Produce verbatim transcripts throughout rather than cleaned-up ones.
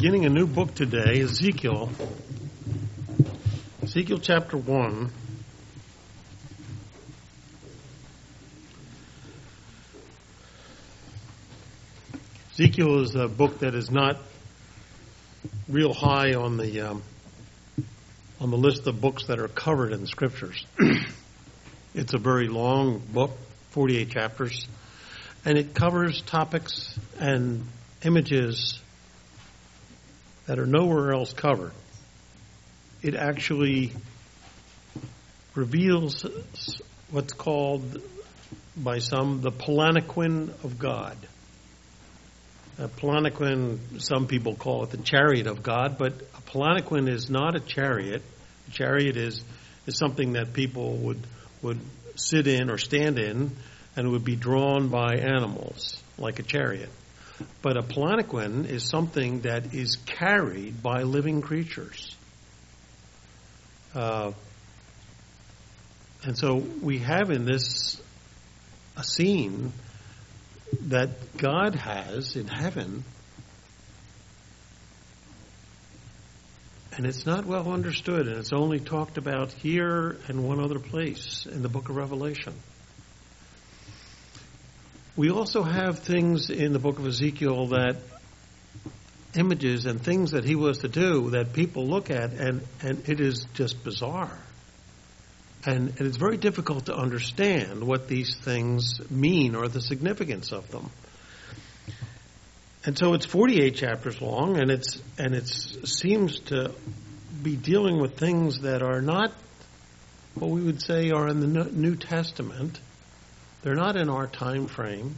beginning a new book today, Ezekiel. Ezekiel chapter one. Ezekiel is a book that is not real high on the um, on the list of books that are covered in the Scriptures. It's a very long book, forty-eight chapters, and it covers topics and images that are nowhere else covered. It actually reveals what's called by some the palanquin of God. A palanquin, some people call it the chariot of God, but a palanquin is not a chariot. A chariot is is something that people would would sit in or stand in, and it would be drawn by animals, like a chariot. But a palanquin is something that is carried by living creatures. Uh, and so we have in this a scene that God has in heaven, and it's not well understood, and it's only talked about here and one other place in the book of Revelation. We also have things in the book of Ezekiel that images and things that he was to do that people look at, and, and it is just bizarre. And, and it's very difficult to understand what these things mean or the significance of them. And so it's forty-eight chapters long, and it's and it seems to be dealing with things that are not what we would say are in the New Testament. They're not in our time frame,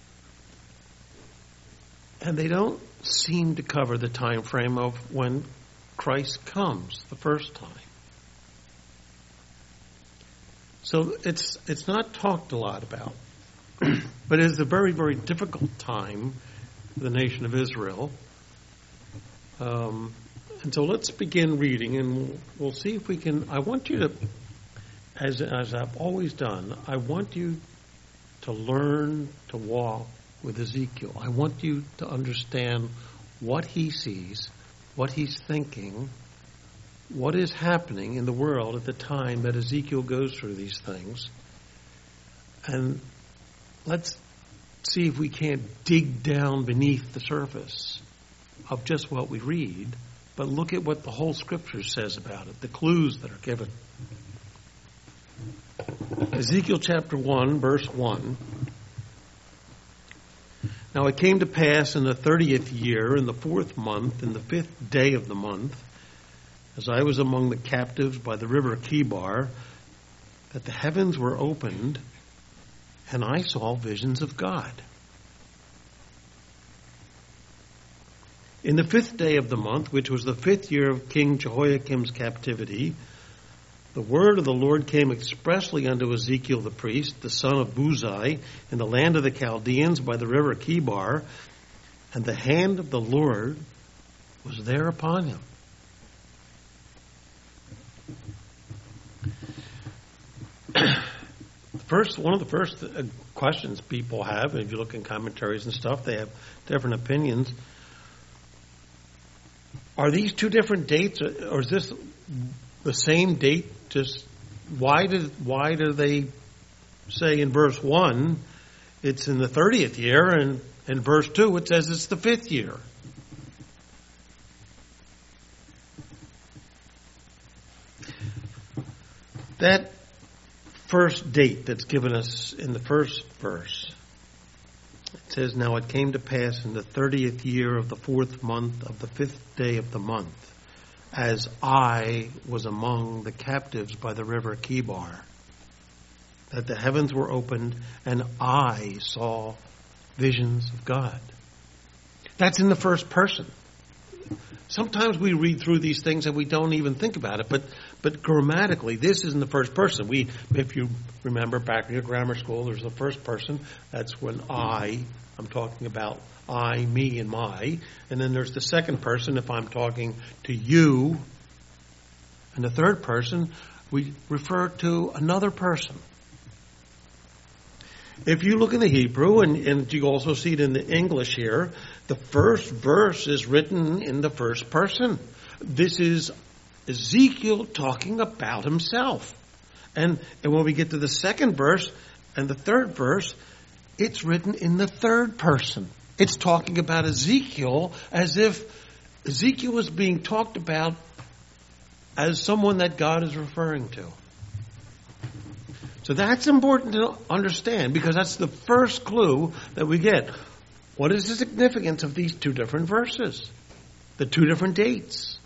and they don't seem to cover the time frame of when Christ comes the first time. So it's it's not talked a lot about, but it is a very, very difficult time for the nation of Israel. Um, and so let's begin reading, and we'll, we'll see if we can. I want you to, as as I've always done, I want you to learn to walk with Ezekiel. I want you to understand what he sees, what he's thinking, what is happening in the world at the time that Ezekiel goes through these things. And let's see if we can't dig down beneath the surface of just what we read, but look at what the whole Scripture says about it, the clues that are given. Ezekiel chapter one, verse one. Now it came to pass in the thirtieth year, in the fourth month, in the fifth day of the month, as I was among the captives by the river Chebar, that the heavens were opened, and I saw visions of God. In the fifth day of the month, which was the fifth year of King Jehoiakim's captivity, the word of the Lord came expressly unto Ezekiel the priest, the son of Buzi, in the land of the Chaldeans by the river Chebar, and the hand of the Lord was there upon him. First, one of the first questions people have, and if you look in commentaries and stuff, they have different opinions. Are these two different dates, or is this the same date? Just why did why do they say in verse one it's in the thirtieth year, and in verse two it says it's the fifth year? That first date that's given us in the first verse, it says, now it came to pass in the thirtieth year of the fourth month of the fifth day of the month, as I was among the captives by the river Chebar, that the heavens were opened, and I saw visions of God. That's in the first person. Sometimes we read through these things and we don't even think about it, but but grammatically, this is in the first person. We, if you remember back in your grammar school, there's the first person. That's when I, I'm talking about I, me, and my. And then there's the second person if I'm talking to you. And the third person, we refer to another person. If you look in the Hebrew, and, and you also see it in the English here, the first verse is written in the first person. This is Ezekiel talking about himself. And, and when we get to the second verse and the third verse, it's written in the third person. It's talking about Ezekiel as if Ezekiel was being talked about as someone that God is referring to. So that's important to understand, because that's the first clue that we get. What is the significance of these two different verses? The two different dates?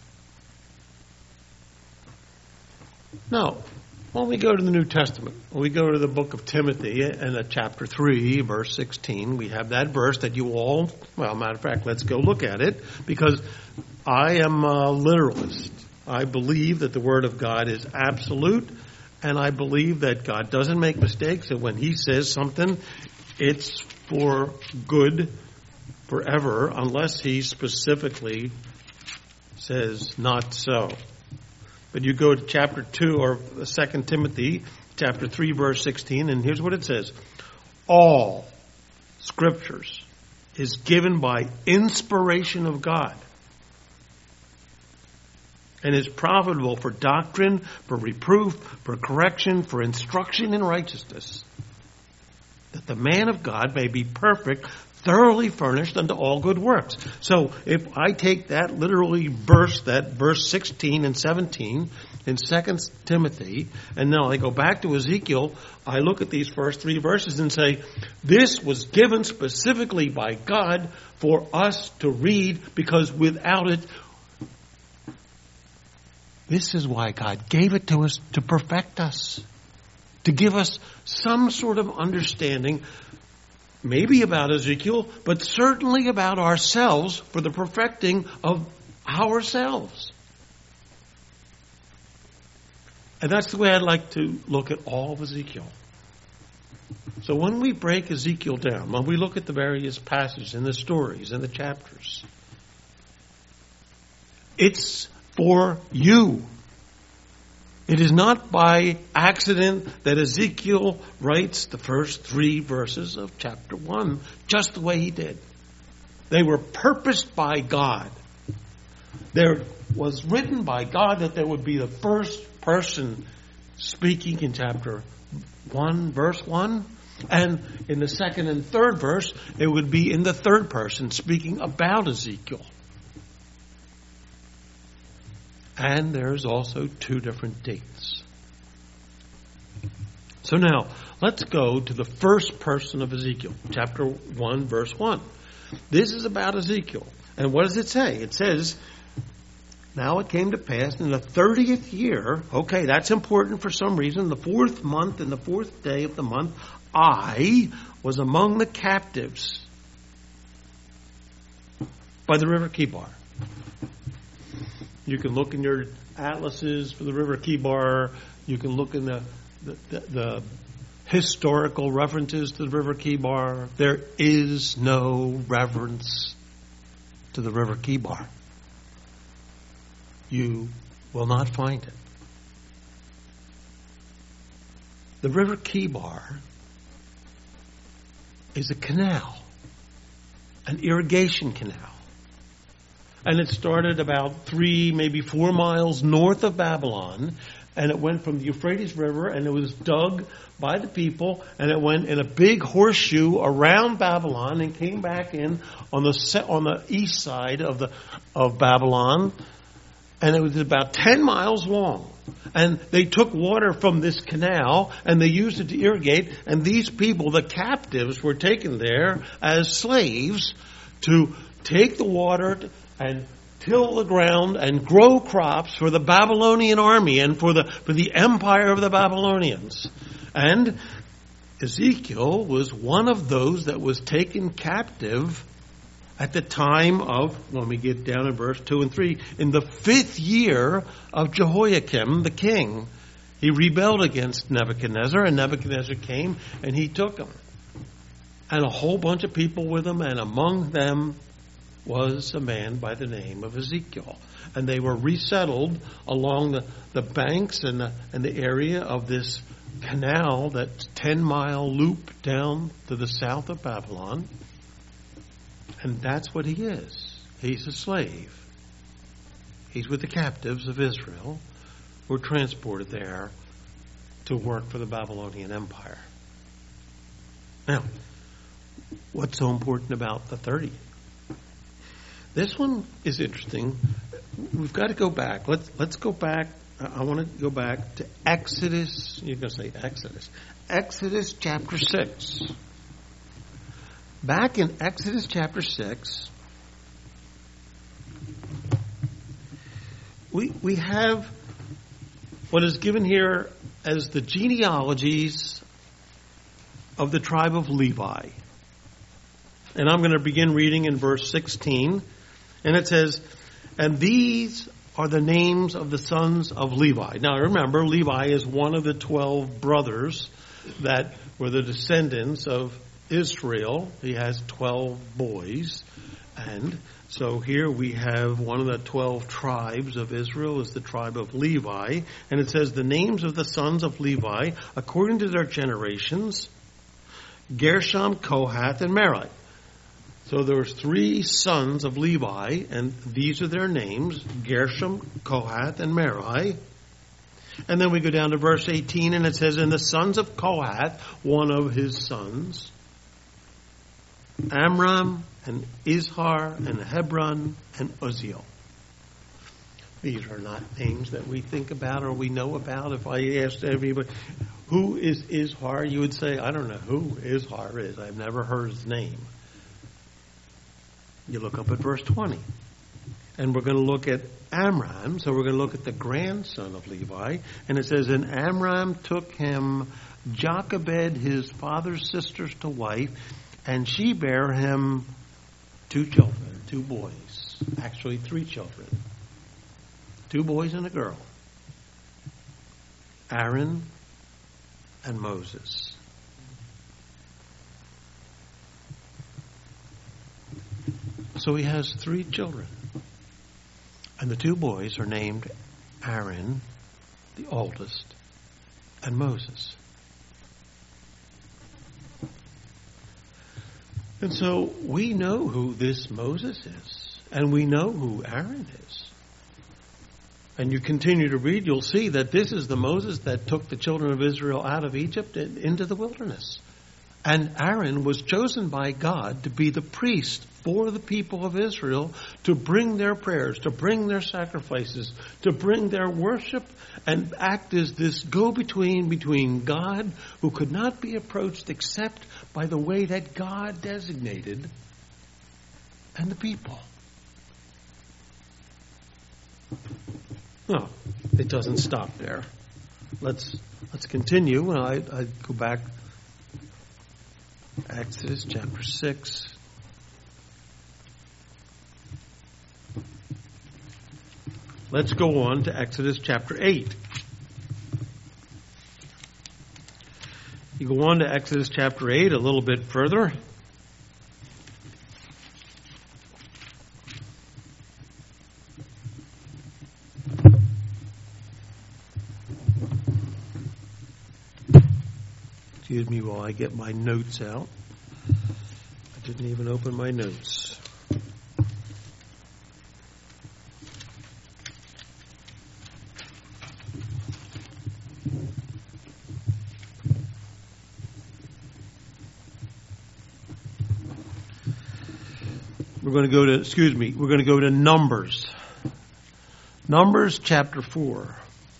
Now, when we go to the New Testament, when we go to the book of Timothy and uh, chapter three, verse sixteen, we have that verse that you all, well, matter of fact, let's go look at it, because I am a literalist. I believe that the Word of God is absolute, and I believe that God doesn't make mistakes, and when He says something, it's for good forever, unless He specifically says not so. But you go to chapter two, or Second Timothy, chapter three, verse sixteen, and here's what it says. All Scriptures is given by inspiration of God, and is profitable for doctrine, for reproof, for correction, for instruction in righteousness, that the man of God may be perfect, thoroughly furnished unto all good works. So if I take that literally verse, that verse sixteen and seventeen in Second Timothy, and now I go back to Ezekiel, I look at these first three verses and say, this was given specifically by God for us to read, because without it, this is why God gave it to us, to perfect us, to give us some sort of understanding, maybe about Ezekiel, but certainly about ourselves, for the perfecting of ourselves. And that's the way I'd like to look at all of Ezekiel. So when we break Ezekiel down, when we look at the various passages and the stories and the chapters, it's for you. It is not by accident that Ezekiel writes the first three verses of chapter one just the way he did. They were purposed by God. There was written by God that there would be the first person speaking in chapter one, verse one. And in the second and third verse, it would be in the third person speaking about Ezekiel. And there's also two different dates. So now, let's go to the first person of Ezekiel, chapter one, verse one. This is about Ezekiel. And what does it say? It says, now it came to pass in the thirtieth year, okay, that's important for some reason, the fourth month and the fourth day of the month, I was among the captives by the river Kibar. You can look in your atlases for the river Kibar. You can look in the, the, the, the historical references to the river Kibar. There is no reference to the river Kibar. You will not find it. The river Kibar is a canal, an irrigation canal. And it started about three, maybe four miles north of Babylon. And it went from the Euphrates River, and it was dug by the people, and it went in a big horseshoe around Babylon and came back in on the on the east side of the of Babylon. And it was about ten miles long. And they took water from this canal and they used it to irrigate. And these people, the captives, were taken there as slaves to take the water and till the ground and grow crops for the Babylonian army and for the for the empire of the Babylonians. And Ezekiel was one of those that was taken captive at the time of, when we get down in verse two and three, in the fifth year of Jehoiakim the king. He rebelled against Nebuchadnezzar, and Nebuchadnezzar came and he took him. And a whole bunch of people with him, and among them was a man by the name of Ezekiel. And they were resettled along the, the banks and the, and the area of this canal, that ten-mile loop down to the south of Babylon. And that's what he is. He's a slave. He's with the captives of Israel who are transported there to work for the Babylonian Empire. Now, what's so important about the thirty? This one is interesting. We've got to go back. Let's let's go back. I want to go back to Exodus. You're going to say Exodus. Exodus chapter six. Back in Exodus chapter six, we we have what is given here as the genealogies of the tribe of Levi. And I'm going to begin reading in verse sixteen. And it says, "And these are the names of the sons of Levi." Now remember, Levi is one of the twelve brothers that were the descendants of Israel. He has twelve boys. And so here we have one of the twelve tribes of Israel is the tribe of Levi. And it says, "The names of the sons of Levi, according to their generations, Gershom, Kohath, and Merari." So there was three sons of Levi, and these are their names, Gershom, Kohath, and Merari. And then we go down to verse eighteen, and it says, "And the sons of Kohath, one of his sons, Amram, and Izhar, and Hebron, and Uzziel." These are not names that we think about or we know about. If I asked everybody, who is Izhar, you would say, I don't know who Izhar is. I've never heard his name. You look up at verse twenty. And we're going to look at Amram. So we're going to look at the grandson of Levi. And it says, "And Amram took him Jochebed, his father's sister's to wife, and she bare him two children, two boys. Actually, three children. Two boys and a girl. Aaron and Moses." So he has three children. And the two boys are named Aaron, the oldest, and Moses. And so we know who this Moses is. And we know who Aaron is. And you continue to read, you'll see that this is the Moses that took the children of Israel out of Egypt and into the wilderness. And Aaron was chosen by God to be the priest for the people of Israel, to bring their prayers, to bring their sacrifices, to bring their worship, and act as this go-between between God, who could not be approached except by the way that God designated, and the people. No, it doesn't stop there. Let's let's continue. I, I go back. Exodus chapter six. Let's go on to Exodus chapter eight. You go on to Exodus chapter eight a little bit further. Excuse me while I get my notes out. I didn't even open my notes. We're going to go to, excuse me, we're going to go to Numbers. Numbers chapter four.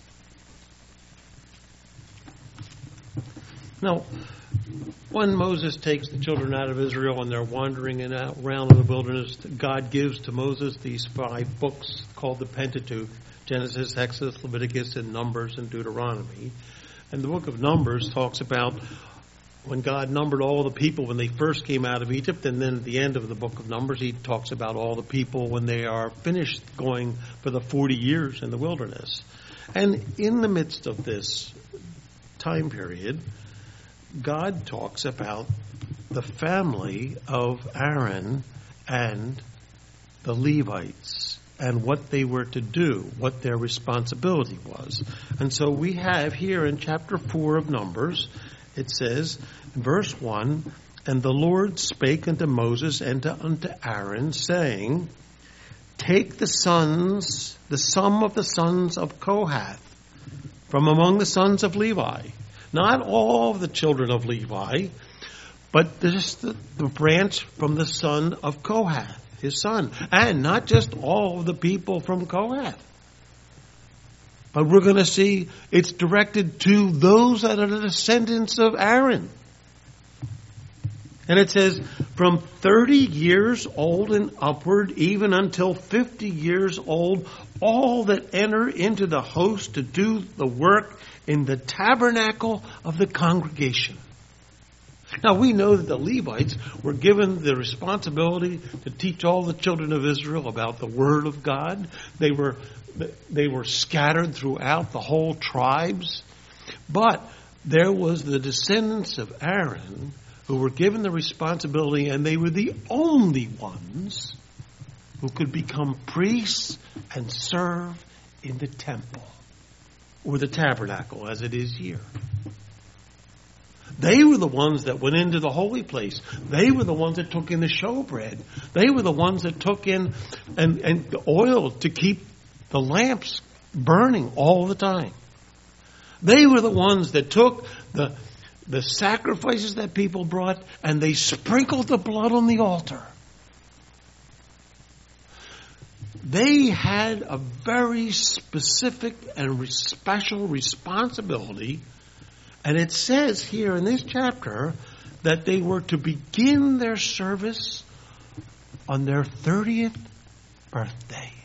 Now, when Moses takes the children out of Israel and they're wandering and out around in the wilderness, God gives to Moses these five books called the Pentateuch: Genesis, Exodus, Leviticus, and Numbers, and Deuteronomy. And the book of Numbers talks about when God numbered all the people when they first came out of Egypt, and then at the end of the book of Numbers, he talks about all the people when they are finished going for the forty years in the wilderness. And in the midst of this time period, God talks about the family of Aaron and the Levites and what they were to do, what their responsibility was. And so we have here in chapter four of Numbers, it says, in verse one, "And the Lord spake unto Moses and to, unto Aaron, saying, Take the sons, the sum of the sons of Kohath, from among the sons of Levi." Not all of the children of Levi, but just the, the branch from the son of Kohath, his son. And not just all of the people from Kohath. But we're going to see it's directed to those that are the descendants of Aaron. And it says, from thirty years old and upward, even until fifty years old, all that enter into the host to do the work in the tabernacle of the congregation. Now we know that the Levites were given the responsibility to teach all the children of Israel about the Word of God. They were, they were scattered throughout the whole tribes. But there was the descendants of Aaron who were given the responsibility, and they were the only ones who could become priests and serve in the temple, or the tabernacle as it is here. They were the ones that went into the holy place. They were the ones that took in the showbread. They were the ones that took in and, and the oil to keep the lamps burning all the time. They were the ones that took the the sacrifices that people brought, and they sprinkled the blood on the altar. They had a very specific and special responsibility, and it says here in this chapter that they were to begin their service on their thirtieth birthday.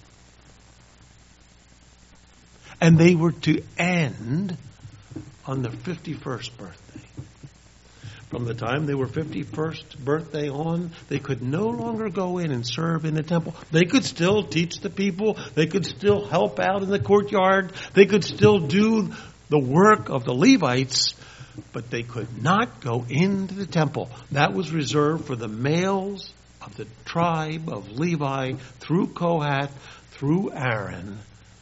And they were to end on their fifty-first birthday. From the time they were fifty-first birthday on, they could no longer go in and serve in the temple. They could still teach the people. They could still help out in the courtyard. They could still do the work of the Levites, but they could not go into the temple. That was reserved for the males of the tribe of Levi through Kohath, through Aaron,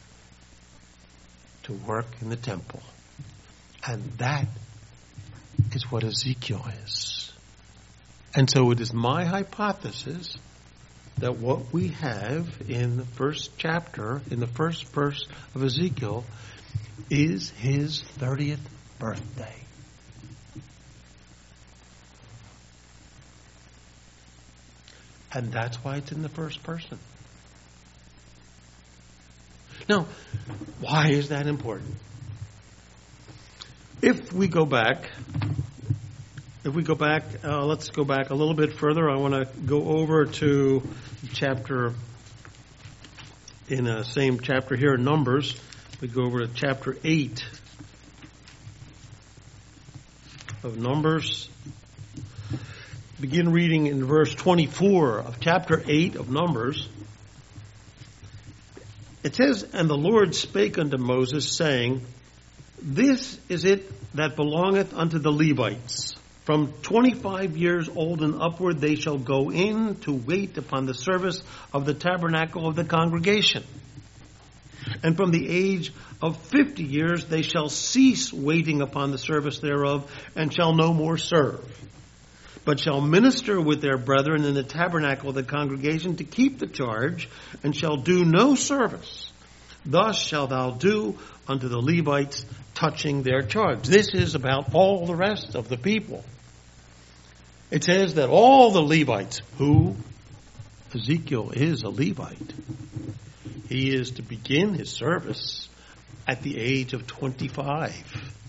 to work in the temple. And that is what Ezekiel is. And so it is my hypothesis that what we have in the first chapter, in the first verse of Ezekiel, is his thirtieth birthday. And that's why it's in the first person. Now, why is that important? If we go back, if we go back, uh, let's go back a little bit further. I want to go over to chapter, in the same chapter here in Numbers. We go over to chapter eight of Numbers. Begin reading in verse twenty-four of chapter eight of Numbers. It says, "And the Lord spake unto Moses, saying, This is it that belongeth unto the Levites. From twenty-five years old and upward they shall go in to wait upon the service of the tabernacle of the congregation. And from the age of fifty years they shall cease waiting upon the service thereof, and shall no more serve, but shall minister with their brethren in the tabernacle of the congregation to keep the charge, and shall do no service. Thus shalt thou do unto the Levites touching their charge." This is about all the rest of the people. It says that all the Levites, who Ezekiel is a Levite, he is to begin his service at the age of twenty-five.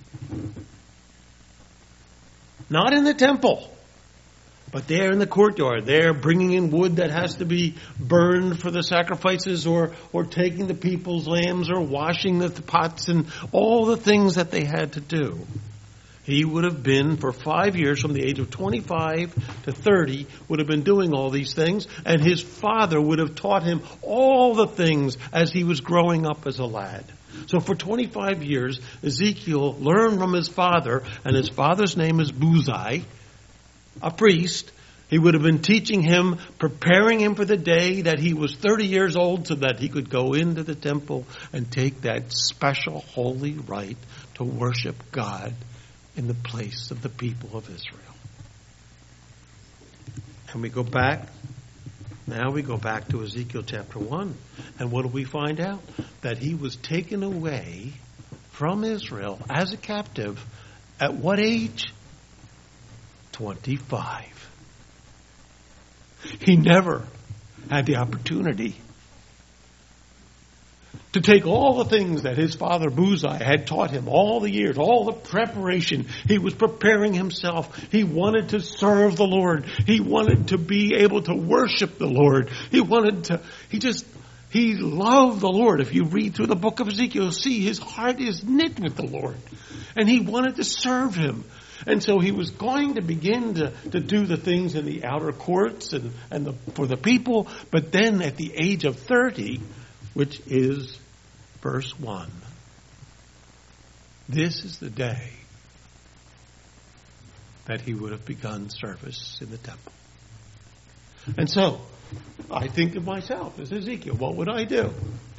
Not in the temple, but there in the courtyard, there bringing in wood that has to be burned for the sacrifices, or, or taking the people's lambs, or washing the pots, and all the things that they had to do. He would have been, for five years, from the age of twenty-five to thirty, would have been doing all these things, and his father would have taught him all the things as he was growing up as a lad. So for twenty-five years, Ezekiel learned from his father, and his father's name is Buzai, a priest. He would have been teaching him, preparing him for the day that he was thirty years old so that he could go into the temple and take that special holy rite to worship God in the place of the people of Israel. And we go back, now we go back to Ezekiel chapter one. And what do we find out? That he was taken away from Israel as a captive at what age? twenty-five. He never had the opportunity to take all the things that his father Buzai had taught him, all the years, all the preparation. He was preparing himself. He wanted to serve the Lord. He wanted to be able to worship the Lord. He wanted to, he just, he loved the Lord. If you read through the book of Ezekiel, you'll see his heart is knit with the Lord. And he wanted to serve him. And so he was going to begin to, to do the things in the outer courts and, and the, for the people. But then at the age of thirty, which is verse one, this is the day that he would have begun service in the temple. And so I think of myself as Ezekiel. What would I do?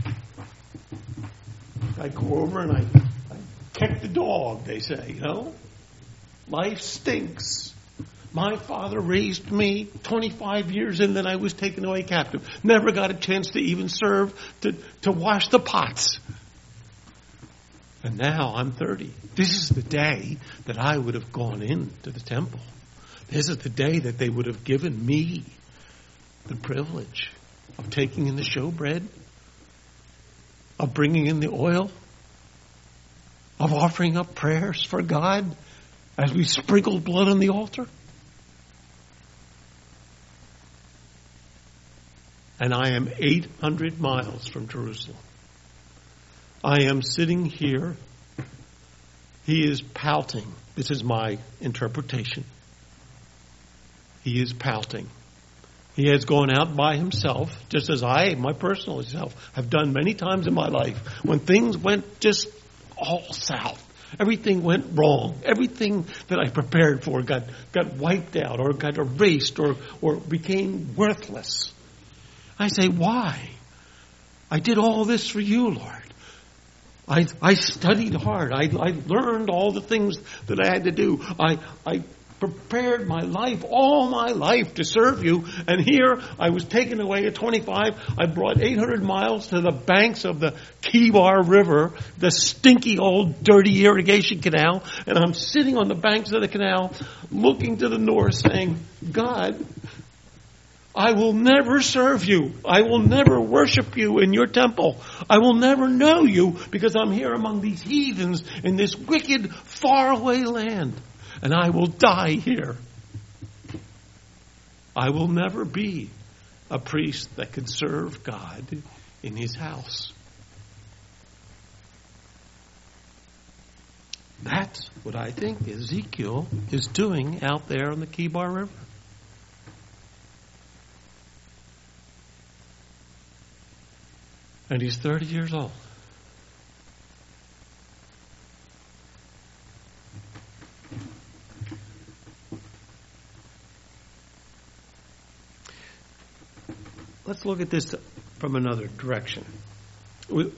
I'd go over and I kick the dog, they say, you know. Life stinks. My father raised me twenty-five years and then I was taken away captive. Never got a chance to even serve, to, to wash the pots. And now I'm thirty. This is the day that I would have gone into the temple. This is the day that they would have given me the privilege of taking in the showbread, of bringing in the oil, of offering up prayers for God as we sprinkled blood on the altar. And I am eight hundred miles from Jerusalem. I am sitting here. He is pouting. This is my interpretation. He is pouting. He has gone out by himself, just as I, my personal self, have done many times in my life, when things went just all south. Everything went wrong. Everything that I prepared for got, got wiped out or got erased or, or became worthless. I say, why? I did all this for you, Lord. I, I studied hard. I, I learned all the things that I had to do. I, I prepared my life, all my life to serve you. And here I was taken away at twenty-five. I brought eight hundred miles to the banks of the Kibar River, the stinky old dirty irrigation canal. And I'm sitting on the banks of the canal looking to the north saying, God, I will never serve you. I will never worship you in your temple. I will never know you because I'm here among these heathens in this wicked, faraway land. And I will die here. I will never be a priest that can serve God in his house. That's what I think Ezekiel is doing out there on the Kibar River. And he's thirty years old. Let's look at this from another direction. We,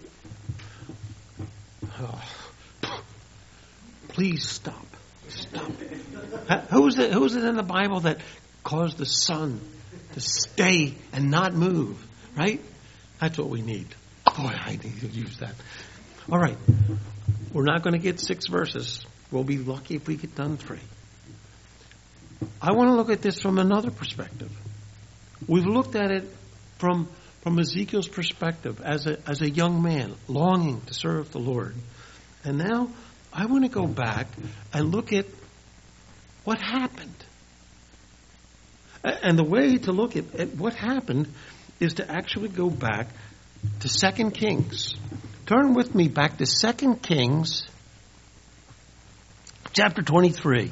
oh, please stop. Stop. Who's it, who's it in the Bible that caused the sun to stay and not move? Right? That's what we need. Boy, I need to use that. All right. We're not going to get six verses. We'll be lucky if we get done three. I want to look at this from another perspective. We've looked at it from, from Ezekiel's perspective as a, as a young man longing to serve the Lord. And now I want to go back and look at what happened. And the way to look at, at what happened is to actually go back to Second Kings. Turn with me back to Second Kings chapter twenty-three.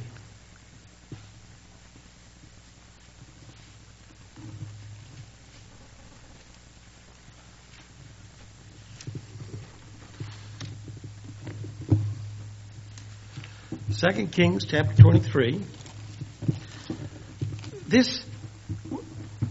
Second Kings chapter twenty-three. This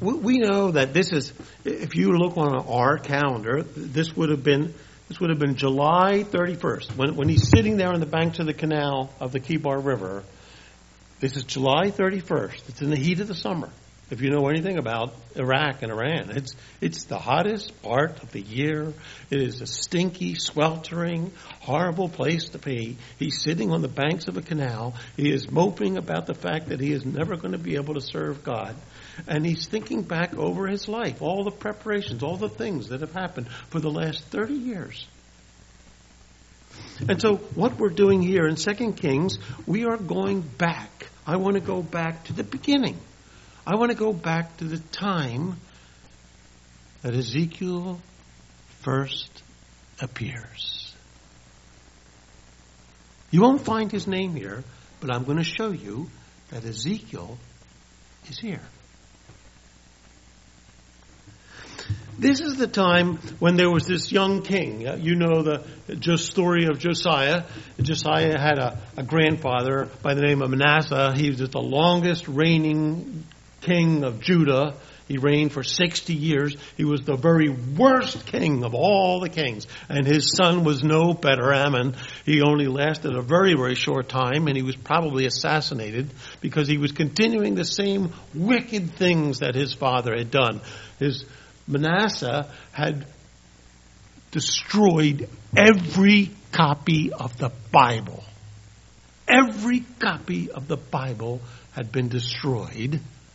we, we know that this is, if you look on our calendar, this would have been this would have been July thirty-first. When, when he's sitting there on the banks of the canal of the Kibar River, this is July thirty-first. It's in the heat of the summer. If you know anything about Iraq and Iran, it's it's the hottest part of the year. It is a stinky, sweltering, horrible place to be. He's sitting on the banks of a canal. He is moping about the fact that he is never going to be able to serve God. And he's thinking back over his life, all the preparations, all the things that have happened for the last thirty years. And so what we're doing here in Second Kings, we are going back. I want to go back to the beginning. I want to go back to the time that Ezekiel first appears. You won't find his name here, but I'm going to show you that Ezekiel is here. This is the time when there was this young king. You know the just story of Josiah. Josiah had a, a grandfather by the name of Manasseh. He was the longest reigning king of Judah. He reigned for sixty years. He was the very worst king of all the kings. And his son was no better, Ammon. He only lasted a very, very short time, and he was probably assassinated because he was continuing the same wicked things that his father had done. His Manasseh had destroyed every copy of the Bible. Every copy of the Bible had been destroyed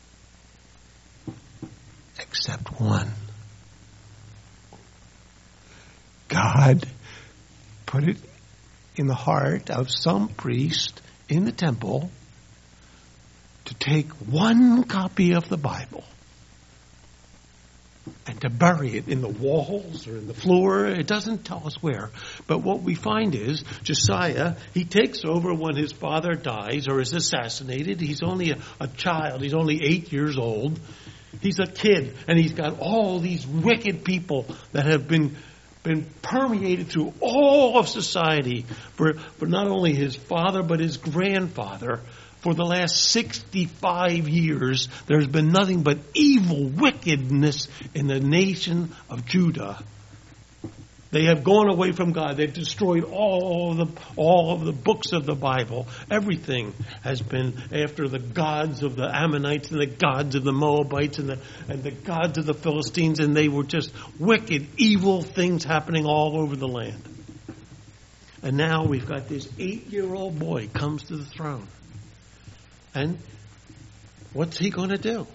except one. God put it in the heart of some priest in the temple to take one copy of the Bible and to bury it in the walls or in the floor. It doesn't tell us where. But what we find is Josiah, he takes over when his father dies or is assassinated. He's only a, a child. He's only eight years old. He's a kid, and he's got all these wicked people that have been been permeated through all of society for, for not only his father but his grandfather. For the last sixty-five years, there's been nothing but evil wickedness in the nation of Judah. They have gone away from God. They've destroyed all of the all of the books of the Bible. Everything has been after the gods of the Ammonites and the gods of the Moabites and the and the gods of the Philistines, and they were just wicked, evil things happening all over the land. And now we've got this eight-year-old boy comes to the throne. And what's he going to do?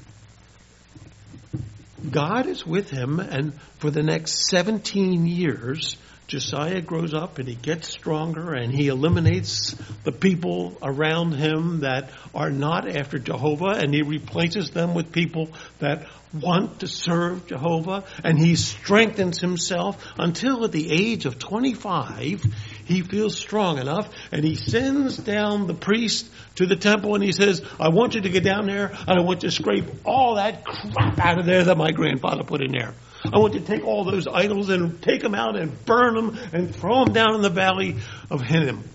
God is with him, and for the next seventeen years, Josiah grows up and he gets stronger and he eliminates the people around him that are not after Jehovah, and he replaces them with people that want to serve Jehovah, and he strengthens himself until at the age of twenty-five, he feels strong enough, and he sends down the priest to the temple and he says, I want you to get down there and I want you to scrape all that crap out of there that my grandfather put in there. I want you to take all those idols and take them out and burn them and throw them down in the valley of Hinnom.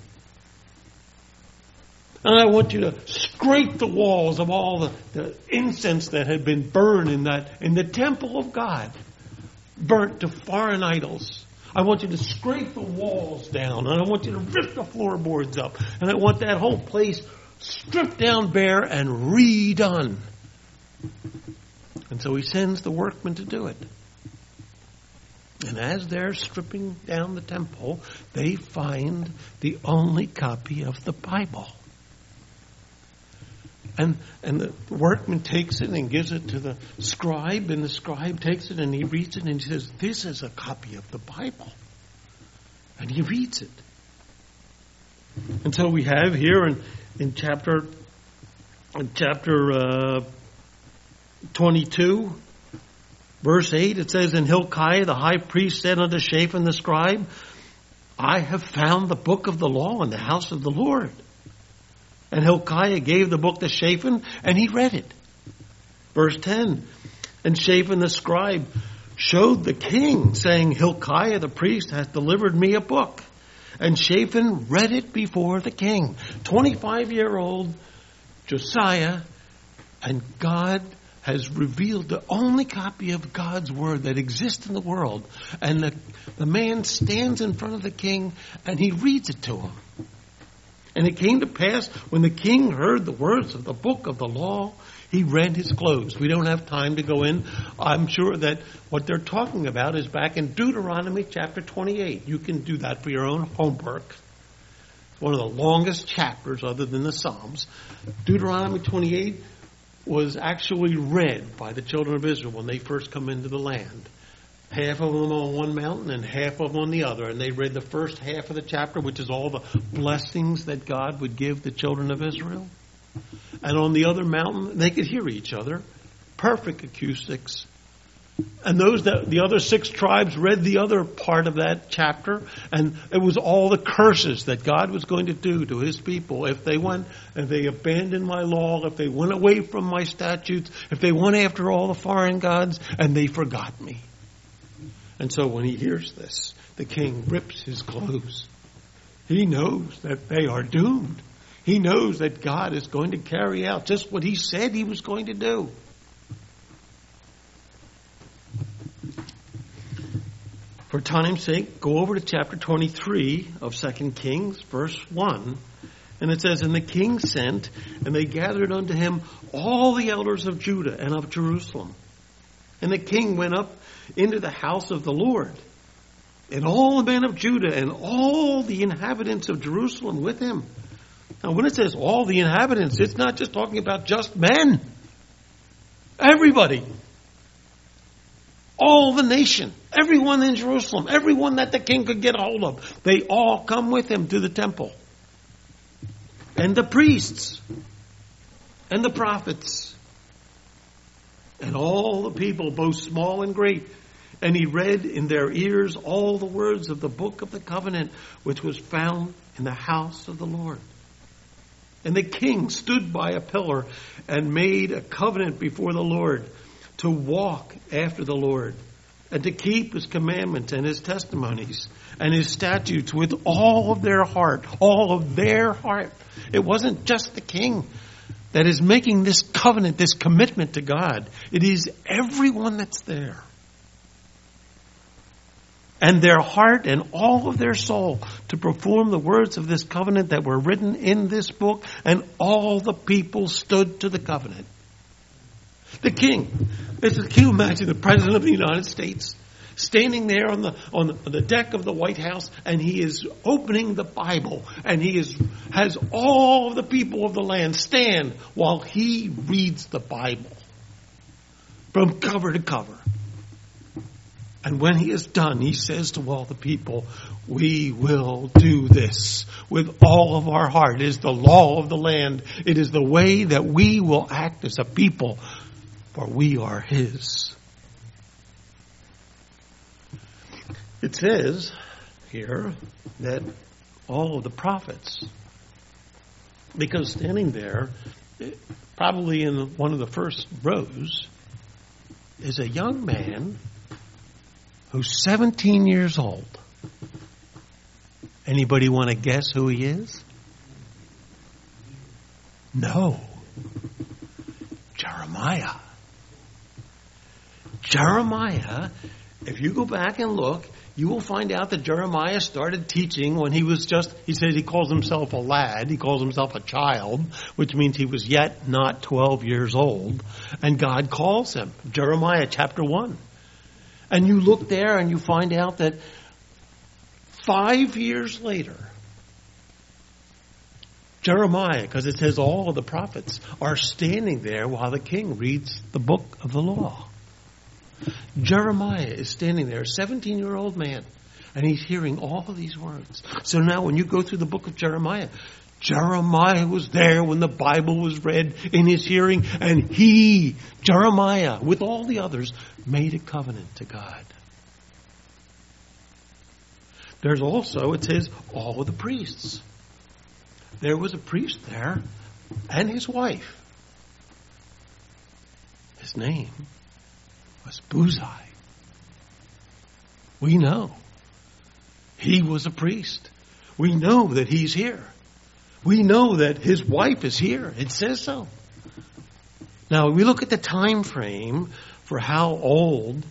And I want you to scrape the walls of all the, the incense that had been burned in that in the temple of God, burnt to foreign idols. I want you to scrape the walls down, and I want you to rip the floorboards up, and I want that whole place stripped down bare and redone. And so he sends the workmen to do it. And as they're stripping down the temple, they find the only copy of the Bible. And and the workman takes it and gives it to the scribe, and the scribe takes it and he reads it and he says, this is a copy of the Bible. And he reads it. And so we have here in, in chapter in chapter uh, twenty-two, verse eight, it says, And Hilkiah the high priest said unto Shaphan the scribe, I have found the book of the law in the house of the Lord. And Hilkiah gave the book to Shaphan, and he read it. Verse ten, And Shaphan the scribe showed the king, saying, Hilkiah the priest hath delivered me a book. And Shaphan read it before the king. twenty-five-year-old Josiah, and God has revealed the only copy of God's word that exists in the world. And the, the man stands in front of the king and he reads it to him. And it came to pass when the king heard the words of the book of the law, he rent his clothes. We don't have time to go in. I'm sure that what they're talking about is back in Deuteronomy chapter twenty-eight. You can do that for your own homework. It's one of the longest chapters other than the Psalms. Deuteronomy twenty-eight was actually read by the children of Israel when they first come into the land. Half of them on one mountain and half of them on the other. And they read the first half of the chapter, which is all the blessings that God would give the children of Israel. And on the other mountain, they could hear each other. Perfect acoustics. And those that the other six tribes read the other part of that chapter, and it was all the curses that God was going to do to his people if they went, if they abandoned my law, if they went away from my statutes, if they went after all the foreign gods, and they forgot me. And so when he hears this, the king rips his clothes. He knows that they are doomed. He knows that God is going to carry out just what he said he was going to do. For time's sake, go over to chapter twenty-three of Second Kings, verse one. And it says, and the king sent, and they gathered unto him all the elders of Judah and of Jerusalem. And the king went up into the house of the Lord, and all the men of Judah and all the inhabitants of Jerusalem with him. Now, when it says all the inhabitants, it's not just talking about just men. Everybody. All the nation. Everyone in Jerusalem. Everyone that the king could get a hold of. They all come with him to the temple. And the priests. And the prophets. And all the people, both small and great. And he read in their ears all the words of the book of the covenant, which was found in the house of the Lord. And the king stood by a pillar and made a covenant before the Lord to walk after the Lord and to keep his commandments and his testimonies and his statutes with all of their heart, all of their heart. It wasn't just the king that is making this covenant, this commitment to God. It is everyone that's there. And their heart and all of their soul to perform the words of this covenant that were written in this book, and all the people stood to the covenant. The king, can you imagine the President of the United States standing there on the on the, on the deck of the White House, and he is opening the Bible, and he is has all of the people of the land stand while he reads the Bible from cover to cover. And when he is done, he says to all the people, we will do this with all of our heart. It is the law of the land. It is the way that we will act as a people, for we are his. It says here that all of the prophets, because standing there, probably in one of the first rows, is a young man who's seventeen years old. Anybody want to guess who he is? No. Jeremiah. Jeremiah, if you go back and look, you will find out that Jeremiah started teaching when he was just, he says he calls himself a lad, he calls himself a child, which means he was yet not twelve years old. And God calls him. Jeremiah chapter one. And you look there and you find out that five years later, Jeremiah, because it says all of the prophets are standing there while the king reads the book of the law. Jeremiah is standing there, a seventeen-year-old man, and he's hearing all of these words. So now when you go through the book of Jeremiah, Jeremiah was there when the Bible was read in his hearing, and he, Jeremiah, with all the others, made a covenant to God. There's also, it says, all of the priests. There was a priest there and his wife. His name was Buzai. We know he was a priest. We know that he's here. We know that his wife is here. It says so. Now, we look at the time frame for how old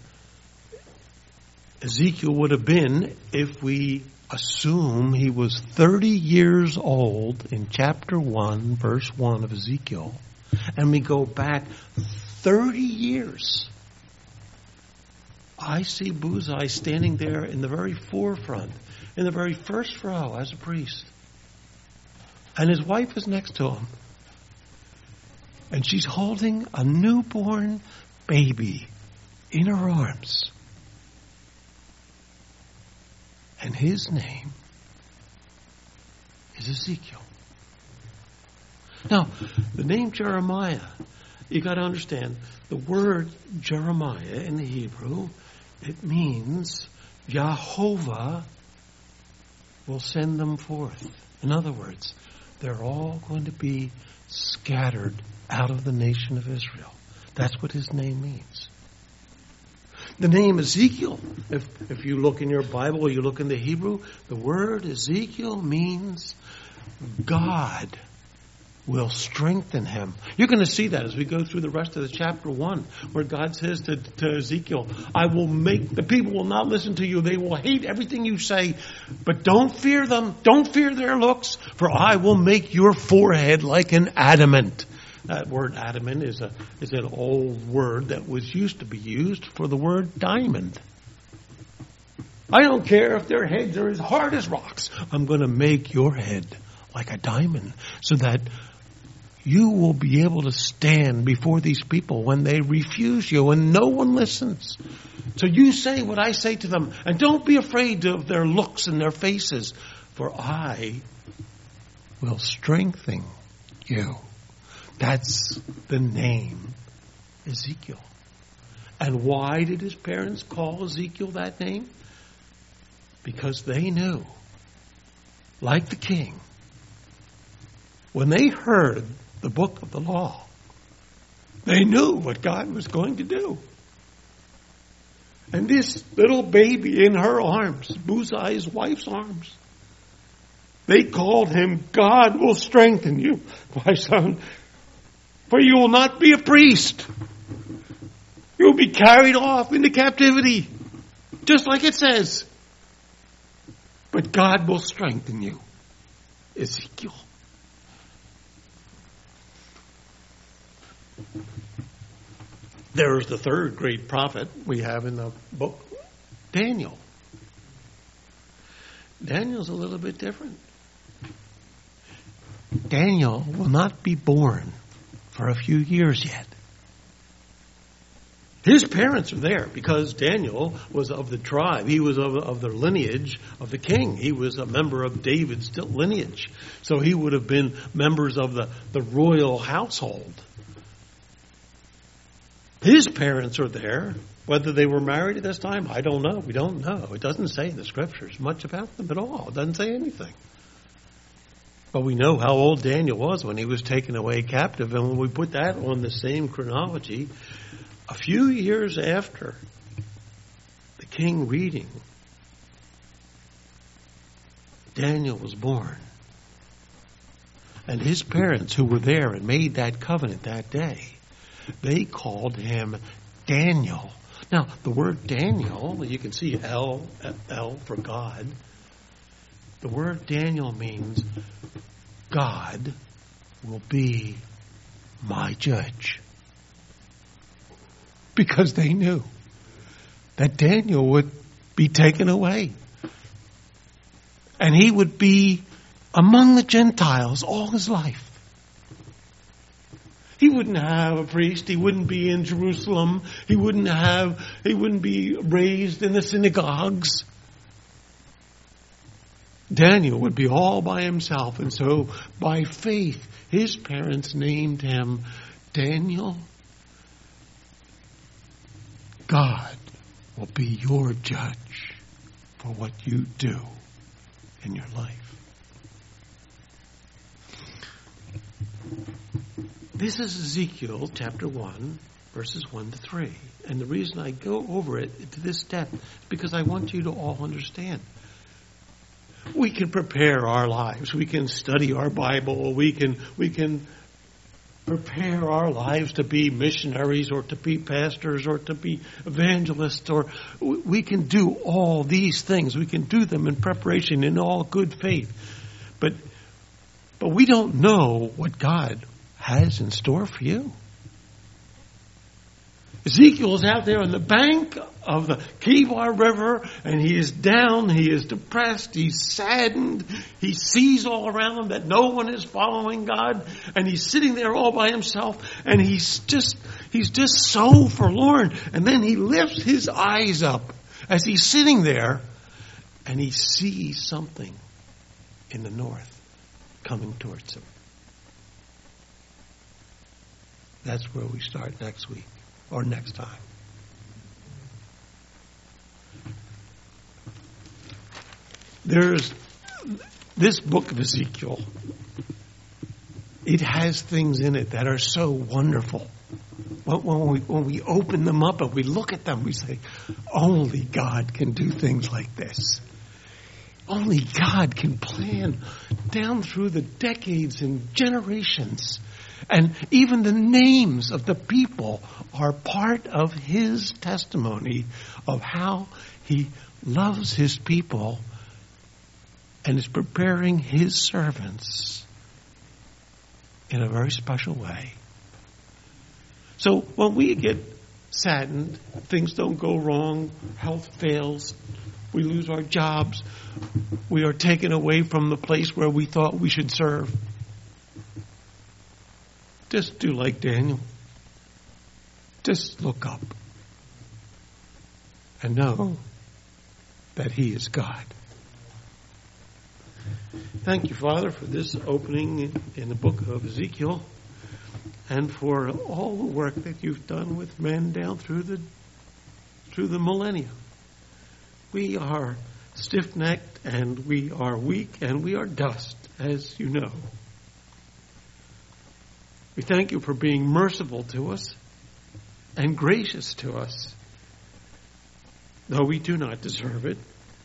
Ezekiel would have been if we assume he was thirty years old in chapter one, verse one of Ezekiel, and we go back thirty years. I see Buzai standing there in the very forefront, in the very first row as a priest. And his wife is next to him. And she's holding a newborn baby in her arms. And his name is Ezekiel. Now, the name Jeremiah, you got to understand, the word Jeremiah in the Hebrew, it means Jehovah will send them forth. In other words, they're all going to be scattered out of the nation of Israel. That's what his name means. The name Ezekiel, if, if you look in your Bible or you look in the Hebrew, the word Ezekiel means God will strengthen him. You're going to see that as we go through the rest of the chapter one, where God says to, to Ezekiel, I will make, the people will not listen to you. They will hate everything you say, but don't fear them. Don't fear their looks, for I will make your forehead like an adamant. That word adamant is a is an old word that was used to be used for the word diamond. I don't care if their heads are as hard as rocks. I'm going to make your head like a diamond so that you will be able to stand before these people when they refuse you and no one listens. So you say what I say to them, and don't be afraid of their looks and their faces, for I will strengthen you. That's the name Ezekiel. And why did his parents call Ezekiel that name? Because they knew, like the king, when they heard the book of the law, they knew what God was going to do. And this little baby in her arms, Buzai's wife's arms, they called him, God will strengthen you, my son, for you will not be a priest. You will be carried off into captivity, just like it says. But God will strengthen you, Ezekiel. There is the third great prophet we have in the book, Daniel. Daniel's a little bit different. Daniel will not be born for a few years yet. His parents are there because Daniel was of the tribe. He was of, of the lineage of the king. He was a member of David's lineage. So he would have been members of the, the royal household. His parents are there. Whether they were married at this time, I don't know. We don't know. It doesn't say in the scriptures much about them at all. It doesn't say anything. But we know how old Daniel was when he was taken away captive. And when we put that on the same chronology, a few years after the king reading, Daniel was born. And his parents, who were there and made that covenant that day, they called him Daniel. Now, the word Daniel, you can see L, L for God. The word Daniel means God will be my judge. Because they knew that Daniel would be taken away. And he would be among the Gentiles all his life. He wouldn't have a priest. He wouldn't be in Jerusalem. He wouldn't have, he wouldn't be raised in the synagogues. Daniel would be all by himself. And so by faith, his parents named him Daniel. God will be your judge for what you do in your life. This is Ezekiel chapter one, verses one to three. And the reason I go over it to this depth is because I want you to all understand. We can prepare our lives. We can study our Bible. We can, we can prepare our lives to be missionaries or to be pastors or to be evangelists, or we can do all these things. We can do them in preparation in all good faith. But, but we don't know what God has in store for you. Ezekiel is out there on the bank of the Kibar River, and he is down, he is depressed, he's saddened, he sees all around him that no one is following God, and he's sitting there all by himself, and he's just, he's just so forlorn. And then he lifts his eyes up as he's sitting there, and he sees something in the north coming towards him. That's where we start next week. Or next time. There's this book of Ezekiel. It has things in it that are so wonderful. When we, when we open them up and we look at them, we say, only God can do things like this. Only God can plan down through the decades and generations. And even the names of the people are part of his testimony of how he loves his people and is preparing his servants in a very special way. So when we get saddened, things don't go wrong, health fails, we lose our jobs, we are taken away from the place where we thought we should serve, just do like Daniel. Just look up and know that he is God. Thank you, Father, for this opening in, in the book of Ezekiel and for all the work that you've done with men down through the through the millennia. We are stiff-necked and we are weak and we are dust, as you know. We thank you for being merciful to us and gracious to us, though we do not deserve it,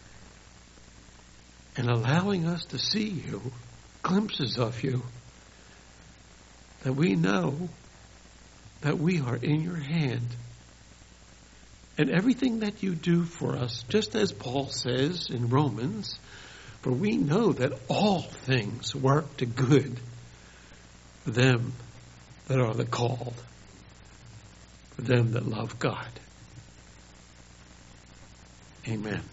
and allowing us to see you, glimpses of you, that we know that we are in your hand. And everything that you do for us, just as Paul says in Romans, for we know that all things work to good for them that are the called, for them that love God. Amen.